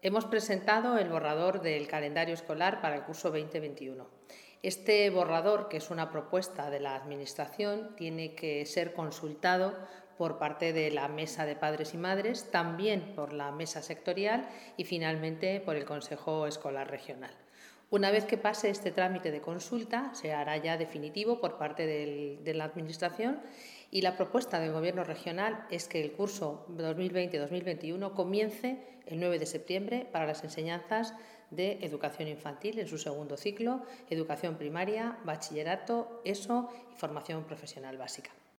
Hemos presentado el borrador del calendario escolar para el curso 2021. Este borrador, que es una propuesta de la Administración, tiene que ser consultado por parte de la Mesa de Padres y Madres, también por la Mesa Sectorial y finalmente por el Consejo Escolar Regional. Una vez que pase este trámite de consulta, se hará ya definitivo por parte de la Administración y la propuesta del Gobierno regional es que el curso 2020-2021 comience el 9 de septiembre para las enseñanzas de educación infantil en su segundo ciclo, educación primaria, bachillerato, ESO y formación profesional básica.